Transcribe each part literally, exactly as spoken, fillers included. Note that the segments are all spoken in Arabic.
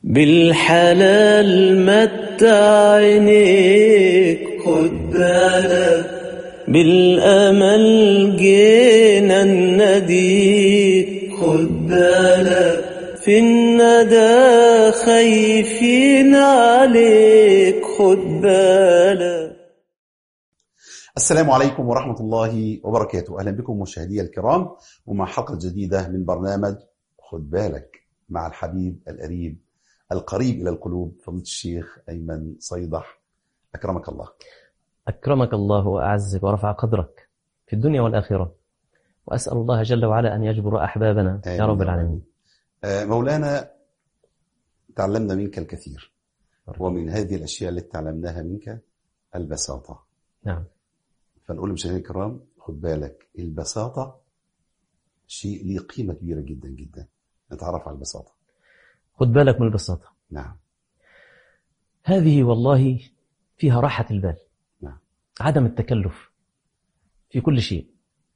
بالحلال متع عينيك خد بالك، بالأمل جينا نناديك خد بالك، في الندى خايفين عليك خد بالك. السلام عليكم ورحمة الله وبركاته. أهلا بكم مشاهدي الكرام ومع حلقة جديدة من برنامج خد بالك مع الحبيب القريب القريب إلى القلوب فضيلة الشيخ أيمن صيدح. أكرمك الله. أكرمك الله وأعزك ورفع قدرك في الدنيا والآخرة، وأسأل الله جل وعلا أن يجبر أحبابنا يا رب العالمين. مولانا، تعلمنا منك الكثير، ومن هذه الأشياء التي تعلمناها منك البساطة. نعم. فنقول لمشاهدينا الكرام خد بالك، البساطة شيء له قيمة كبيرة جدا جدا. نتعرف على البساطة. خد بالك من البساطة. نعم. هذه والله فيها راحة البال. نعم. عدم التكلف في كل شيء.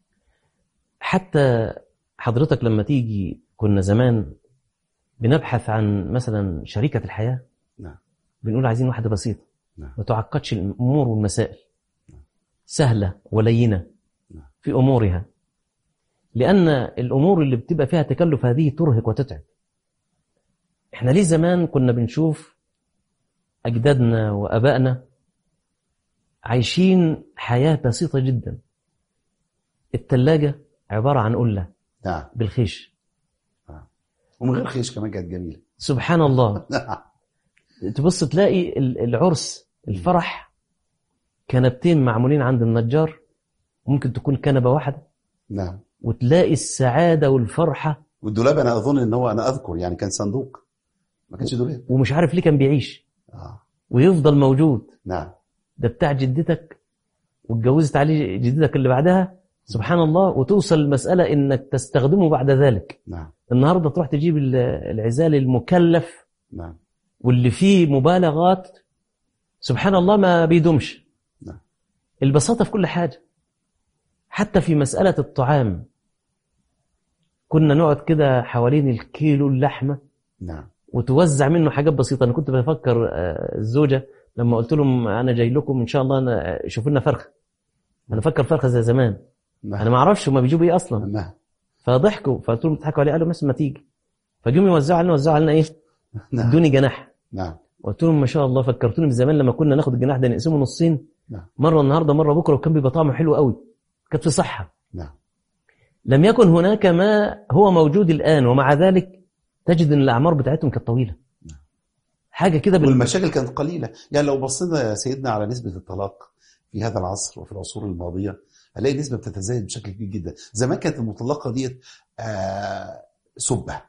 حتى حضرتك لما تيجي، كنا زمان بنبحث عن مثلا شريكة الحياة. نعم. بنقول عايزين واحدة بسيطة. نعم. ما تعقدش الأمور والمسائل. نعم. سهلة ولينة. نعم. في أمورها، لأن الأمور اللي بتبقى فيها تكلف هذه ترهق وتتعب. احنا ليه زمان كنا بنشوف أجدادنا وأبائنا عايشين حياة بسيطة جدا. التلاجة عبارة عن قلة. نعم. بالخيش. نعم. ومن غير خيش كمان كانت جميلة. سبحان الله. نعم. تبص تلاقي العرس، الفرح، كنبتين معمولين عند النجار، ممكن تكون كنبة واحدة. نعم. وتلاقي السعادة والفرحة. والدولاب أنا أظن إن هو، أنا أذكر يعني كان صندوق، ما كانش دولاب. ومش عارف ليه كان بيعيش آه. ويفضل موجود. نعم. ده بتاع جدتك، واتجوزت عليه جدتك اللي بعدها. سبحان الله. وتوصل المسألة إنك تستخدمه بعد ذلك. نعم. النهاردة تروح تجيب العزال المكلف. نعم. واللي فيه مبالغات سبحان الله ما بيدومش. نعم. البساطة في كل حاجة، حتى في مسألة الطعام. كنا نقعد كده حوالين الكيلو اللحمة. نعم. وتوزع منه حاجات بسيطة. أنا كنت بفكر الزوجة لما قلت لهم أنا جاي لكم إن شاء الله أنا شوفوا لنا فرخة. أنا فكر فرخة زي زمان. نعم. أنا ما أعرفش هما بيجيبوا إيه أصلا. نعم. فضحكوا، فقلت لهم بتضحكوا عليه. قالوا بس ما تيجي. فجم يوزعوا علينا وزعوا علينا إيه؟ نعم. ادوني جناح. نعم. قلت لهم ما شاء الله فكرتوني بزمان لما كنا ناخد الجناح ده نقسمه نصين. نعم. مرة النهاردة مرة بكرة، وكان بيبقى طعمه حلو قوي، كانت في صحة. نعم. لم يكن هناك ما هو موجود الآن، ومع ذلك تجد أن الأعمار بتاعتهم كانت طويلة. نعم. حاجة كده بال... والمشاكل كانت قليلة. يعني لو بصينا يا سيدنا على نسبة الطلاق في هذا العصر وفي العصور الماضية، هنلاقي نسبة بتتزايد بشكل كبير جدا. زمان كانت المطلقة ديت آه سبة،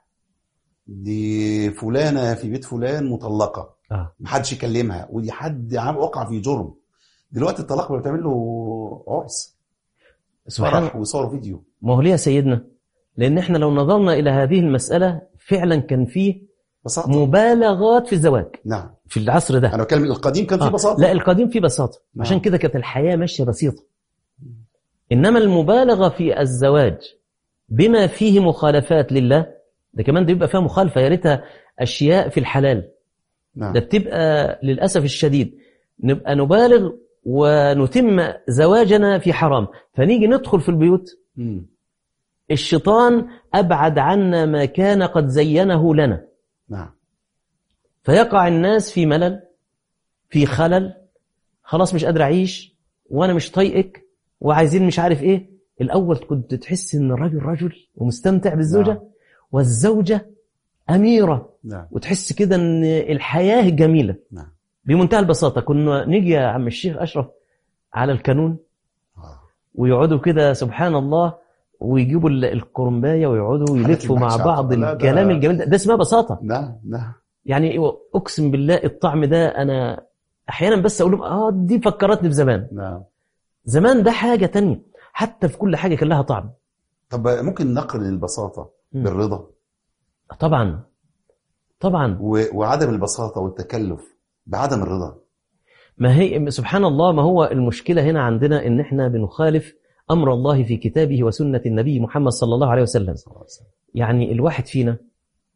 دي فلانة في بيت فلان مطلقة، آه. محدش يكلمها، ودي حد عام وقع في جرم. دلوقتي الطلاق بتعمل له عرس، فرح ويصور فيديو. ما هو ليه يا سيدنا؟ لأن احنا لو نظرنا إلى هذه المسألة فعلا كان فيه بساطة. مبالغات في الزواج. نعم. في العصر ده. أنا بتكلم القديم كان فيه آه. بساطة. لا، القديم فيه بساطة. نعم. عشان كده كانت الحياة ماشية بسيطة. إنما المبالغة في الزواج بما فيه مخالفات لله، ده كمان ده يبقى فيها مخالفة، يا ريتها أشياء في الحلال. نعم. ده بتبقى للأسف الشديد نبقى نبالغ ونتم زواجنا في حرام، فنيجي ندخل في البيوت. م. الشيطان أبعد عنا ما كان قد زينه لنا. نعم. فيقع الناس في ملل، في خلل، خلاص مش قادر أعيش وأنا مش طايقك وعايزين مش عارف إيه. الأول كنت تحس إن الرجل رجل ومستمتع بالزوجة. نعم. والزوجة أميرة. نعم. وتحس كده إن الحياة جميلة. نعم. بمنتهى البساطة. كنا نيجي يا عم الشيخ أشرف على الكانون ويقعدوا كده سبحان الله، ويجيبوا القرنباية ويقعدوا يلفوا مع بعض الكلام الجميل ده. ده اسمها بساطة. نعم. نعم. يعني أقسم بالله الطعم ده أنا أحيانا بس أقول لهم آه دي فكرتني بزمان. نعم. زمان ده حاجة تانية، حتى في كل حاجة كان لها طعم. طب ممكن نقرن البساطة م. بالرضا؟ طبعا طبعا. وعدم البساطة والتكلف بعدم الرضا. ما هي سبحان الله، ما هو المشكلة هنا عندنا إن إحنا بنخالف أمر الله في كتابه وسنة النبي محمد صلى الله عليه وسلم. يعني الواحد فينا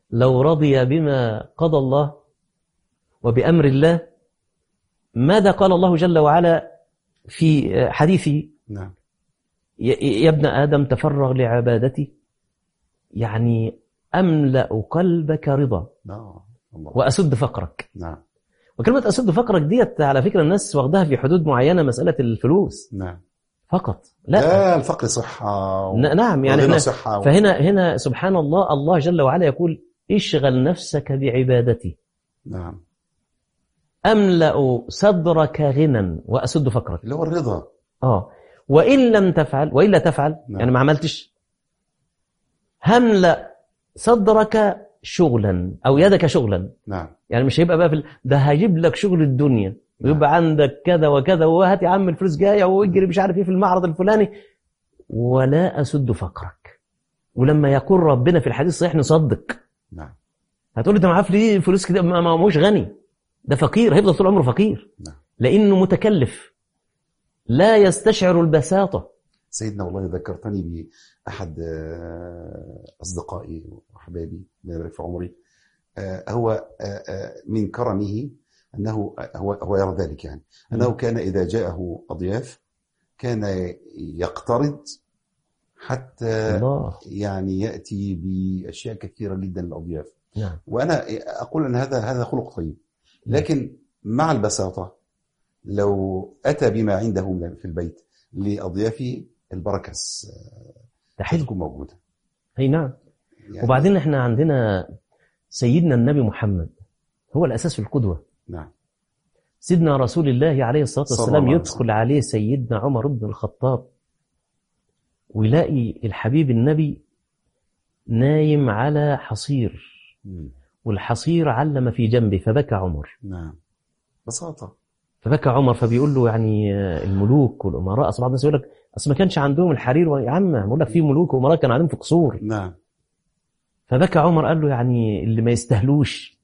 لو رضي بما قضى الله وبأمر الله، ماذا قال الله جل وعلا في حديثه؟ نعم. يا ابن آدم تفرغ لعبادتي، يعني أملأ قلبك رضا نعم. الله. وأسد فقرك. نعم. وكلمة أسد فقرك ديت على فكرة الناس واخدها في حدود معينة، مسألة الفلوس نعم. فقط. لا, لا الفقر صحة و... نعم يعني هنا صحة و... فهنا هنا سبحان الله، الله جل وعلا يقول اشغل نفسك بعبادتي. نعم. أملأ صدرك غنى وأسد فقرك، اللي هو الرضا. آه وإن لم تفعل وإلا تفعل، نعم. يعني ما عملتش، هملأ صدرك شغلا أو يدك شغلا. نعم. يعني مش هيبقى بقى في ال... ده هجيب لك شغل الدنيا ويبقى نعم. عندك كذا وكذا، وهات يا عم الفلوس جايه واجري مش عارف ايه في المعرض الفلاني، ولا أسد فقرك. ولما يقول ربنا في الحديث الصحيح نصدق. نعم. هتقول لي ده معاه ليه فلوس كده؟ ما هوش غني، ده فقير، هيفضل طول عمره فقير. نعم. لأنه متكلف لا يستشعر البساطة. سيدنا والله ذكرتني بأحد أصدقائي وأحبابي الله يبارك في عمري، هو من كرمه أنه هو هو يرى ذلك، يعني أنه كان إذا جاءه أضياف كان يقترض حتى الله. يعني يأتي بأشياء كثيرة جدا للأضياف. نعم. وأنا أقول أن هذا هذا خلق طيب، لكن مع البساطة لو أتى بما عنده في البيت لأضيافه البركة تكون موجودة. أي نعم. يعني وبعدين احنا عندنا سيدنا النبي محمد هو الأساس في القدوة. نعم. سيدنا رسول الله عليه الصلاة والسلام يدخل عليه سيدنا عمر بن الخطاب ويلاقي الحبيب النبي نايم على حصير، والحصير علم في جنبه فبكى عمر. نعم. بساطة. فبكى عمر، فبيقول له يعني الملوك والأمراء، أصل بعض الناس يقول لك أصل ما كانش عندهم الحرير، يا عم بقول لك في ملوك وأمراء كانوا عندهم في قصور. نعم. فبكى عمر قال له يعني اللي ما يستهلوش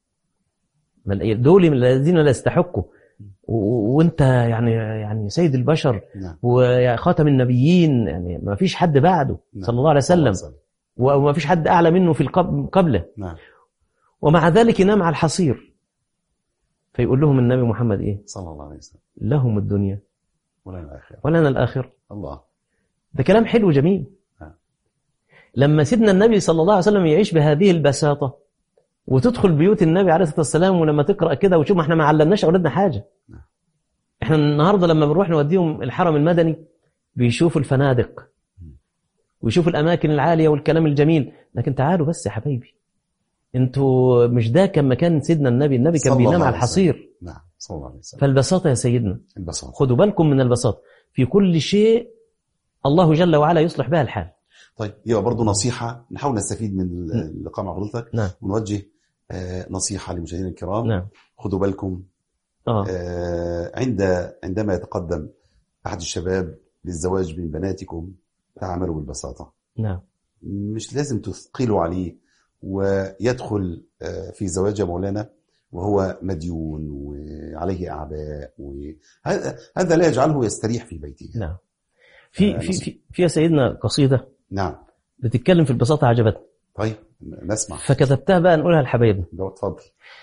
دول الذين لا يستحقوا، وانت يعني يعني سيد البشر. نعم. وخاتم النبيين، يعني ما فيش حد بعده. نعم. صلى الله عليه وسلم، وما فيش حد أعلى منه في قبله. نعم. ومع ذلك ينام على الحصير. فيقول لهم النبي محمد إيه؟ صلى الله عليه وسلم لهم الدنيا ولنا الآخرة ولنا الآخرة. الله. ده كلام حلو جميل. نعم. لما سيدنا النبي صلى الله عليه وسلم يعيش بهذه البساطة، وتدخل بيوت النبي عليه الصلاة والسلام ولما تقرأ كده وتشوف، ما احنا ما علمناش أولادنا حاجة. نعم. احنا النهاردة لما بنروح نوديهم الحرم المدني بيشوفوا الفنادق ويشوفوا الأماكن العالية والكلام الجميل، لكن تعالوا بس يا حبايبي، انتوا مش ده كان مكان سيدنا النبي. النبي كان بينام على الحصير. نعم. صلى الله عليه وسلم. فالبساطة يا سيدنا، البساطة. خدوا بالكم من البساطة في كل شيء، الله جل وعلا يصلح بها الحال. طيب يبقى برضو نصيحة نحاول نستفيد من اللقاء مع حضرتك. نعم. ونوجه آه نصيحة للمشاهدين الكرام. نعم. خدوا بالكم آه. آه عند عندما يتقدم أحد الشباب للزواج من بناتكم تعاملوا بالبساطة. نعم. مش لازم تثقلوا عليه ويدخل آه في زواج مولانا وهو مديون وعليه أعباء، وهذا هذا لا يجعله يستريح في بيته. نعم. في في في في سيدنا قصيدة. نعم. بتتكلم في البساطة، عجبتني. طيب نسمع. فكتبتها بقى نقولها لحبايبنا. ده اتفضل.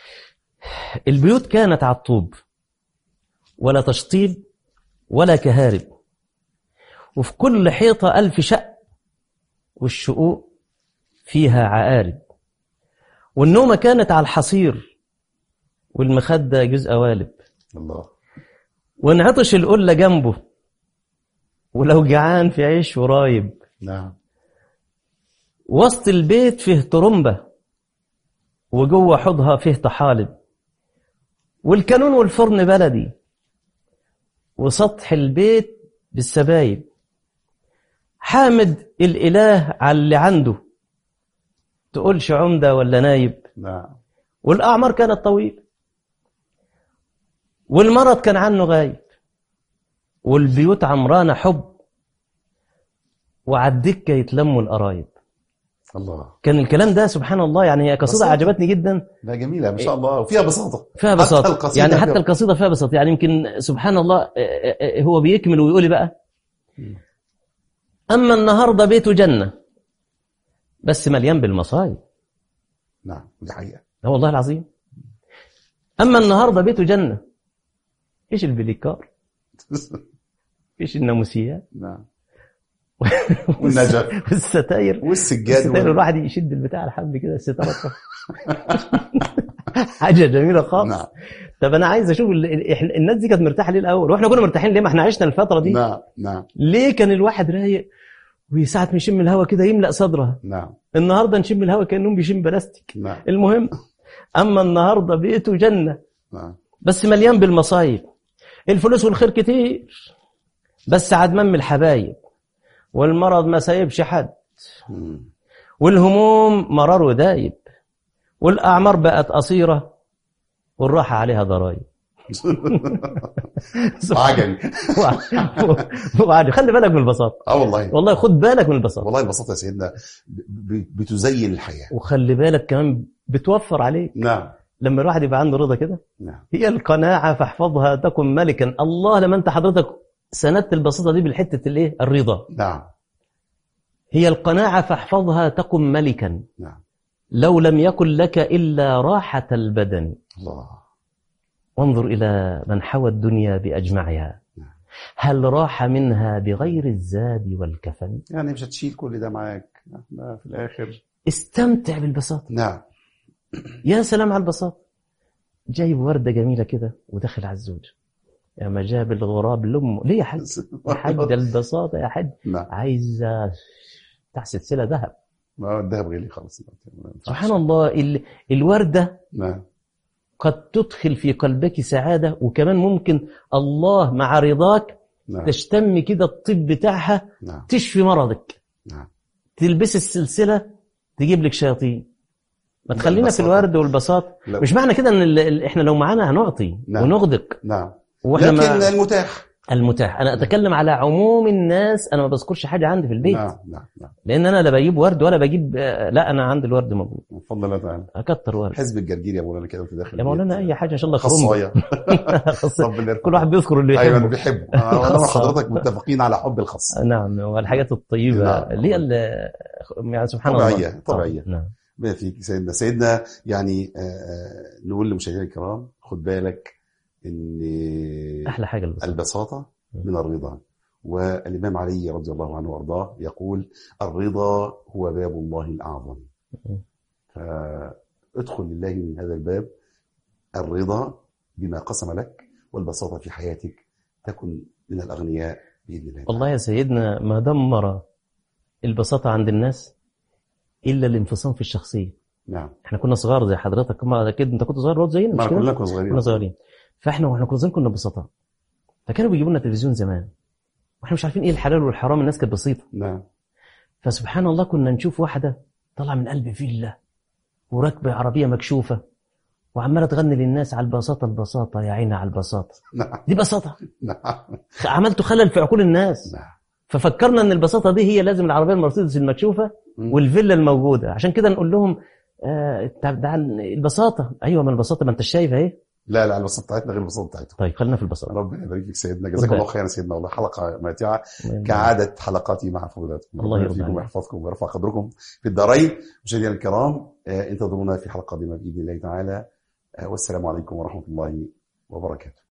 البيوت كانت على الطوب ولا تشطيب ولا كهارب، وفي كل حيطة ألف شق، والشقوق فيها عقارب، والنومة كانت على الحصير والمخدة جزء قوالب. الله. وانعطش القلة جنبه، ولو جعان في عيش ورايب. نعم. وسط البيت فيه ترمبة، وجوه حوضها فيه طحالب، والكانون والفرن بلدي، وسطح البيت بالسبايب. حامد الإله على اللي عنده، تقولش عمدة ولا نايب. نعم. والأعمار كانت طويل، والمرض كان عنه غايب، والبيوت عمرانة حب، وعالدكة يتلموا القرايب. الله. كان الكلام ده سبحان الله، يعني هي قصيدة عجبتني جدا. لا جميلة ما شاء الله، وفيها بساطة. فيها بساطة حتى يعني حتى القصيدة فيها بساطة، يعني يمكن سبحان الله هو بيكمل ويقول بقى: أما النهاردة بيته جنة بس مليان بالمصايب، نعم دي حقيقة. لا والله العظيم. أما النهاردة بيته جنة، إيش البليكار، إيش الناموسيات، نعم والنجف والستاير والسجاد الستاير الواحد يشد البتاع الحب كده الستارة حاجة جميلة خالص. نعم. طب أنا عايز أشوف الناس دي كانت مرتاحة ليه الأول، وإحنا كنا مرتاحين ليه؟ ما إحنا عشنا الفترة دي. نعم نعم. ليه كان الواحد رايق وساعة ما يشم الهواء كده يملأ صدرها؟ نعم. النهاردة نشم الهواء كأنهم بيشم بلاستيك. نعم. المهم، أما النهاردة بيته جنة. نعم. بس مليان بالمصايب، الفلوس والخير كتير، بس عدمان الحبايب، والمرض ما سايبش حد، والهموم مرار ودايب، والأعمار بقت قصيرة، والراحة عليها ضرايب. عجل. وعجل. خلي بالك من البساطة. اه والله والله خد بالك من البساطة. والله البساطة يا سيدنا بتزين الحياة، وخلي بالك كمان بتوفر عليك. نعم. لما الواحد يبقى عنده رضا كده. نعم. هي القناعة فاحفظها تكن ملكا. الله لما انت حضرتك سندت البساطة دي بالحتة الايه؟ الرضا. نعم. هي القناعة فاحفظها تكن ملكا. نعم. لو لم يكن لك إلا راحة البدن. الله. وانظر إلى من حوى الدنيا بأجمعها. نعم. هل راح منها بغير الزاد والكفن؟ يعني مش هتشيل كل ده معاك في الآخر. استمتع بالبساطة. نعم. يا سلام على البساطة. جايب وردة جميلة كده ودخل على الزوج، يا ما جاب الغراب لأمه. ليه يا حاج؟ يا حاج ده البساطة يا حاج. نعم. عايز بتاع سلسلة ذهب. ما الذهب غالي خالص. سبحان الله. ال... الوردة نعم. قد تدخل في قلبك سعادة، وكمان ممكن الله مع رضاك نعم. تشتم كده الطب بتاعها. نعم. تشفي مرضك. نعم. تلبس السلسلة تجيب لك شياطين. ما تخلينا في الورد والبساط. لا. مش معنى كده ان ال... احنا لو معانا هنعطي. نعم. ونغدق. نعم. لكن ما... المتاح المتاح. انا اتكلم على عموم الناس. انا ما بذكرش حاجه عندي في البيت. نعم نعم نعم. لان انا لا بجيب ورد ولا بجيب. لا انا عندي الورد موجود. بفضل الله تعالى. اكتر ورد. حزب الجرجير يا مولانا كده وانت داخل يا مولانا اي حاجه ان شاء الله خصايه. كل واحد بيذكر اللي يحبه. ايوه بيحبه. انا وحضرتك متفقين على حب الخاص. نعم. والحاجات الطيبه نعم. اللي يعني سبحان طبيعية. الله طبيعيه طبيعيه. نعم. ما فيك سيدنا سيدنا يعني آه نقول لمشاهدينا الكرام خد بالك ان احلى حاجه البساطه, البساطة من الرضا. والامام علي رضي الله عنه وارضاه يقول الرضا هو باب الله الاعظم. فادخل لله من هذا الباب، الرضا بما قسم لك، والبساطة في حياتك، تكن من الاغنياء باذن الله. والله يا سيدنا ما دمر البساطه عند الناس الا الانفصام في الشخصيه. نعم. احنا كنا صغار زي حضرتك، ما اكيد انت كنت صغير برضه زينا. ما كلنا كنا صغيرين. كنا صغيرين. فاحنا واحنا كنا صغيرين كنا بسطاء، فكانوا بيجيبوا لنا تلفزيون زمان واحنا مش عارفين ايه الحلال والحرام. الناس كانت بسيطه. نعم. فسبحان الله كنا نشوف واحده طالعه من قلب فيلا وراكبه عربيه مكشوفه وعماله تغني للناس على البساطه البساطه يا عيني على البساطه. نعم. دي بساطه. نعم. عملتوا خلل في عقول الناس. نعم. ففكرنا ان البساطه دي هي لازم العربيه المرسيدس المكشوفه والفيلا الموجوده. عشان كده نقول لهم آه ده البساطه. ايوه ما البساطه ما انت شايف اهي. لا لا البساطه بتاعتنا غير البساطه بتاعتهم. طيب خلينا في البساطه. ربنا يبارك فيك سيدنا، جزاك الله خيرا سيدنا. والله حلقه ماتعه كعاده حلقاتي مع فضيلتكم. الله يرضى فيكم ويحفظكم ويرفع قدركم في الدارين. مشاهدينا الكرام آه انتظرونا في حلقه قادمه باذن الله تعالى. آه والسلام عليكم ورحمه الله وبركاته.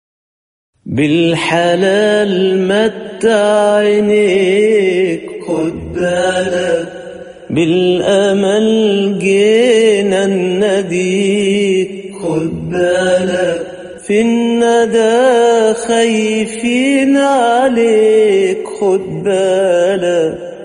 بالحلال متع عينيك خد بالك، بالأمل جينا نديك خد بالك، في الندى خايفين عليك خد بالك،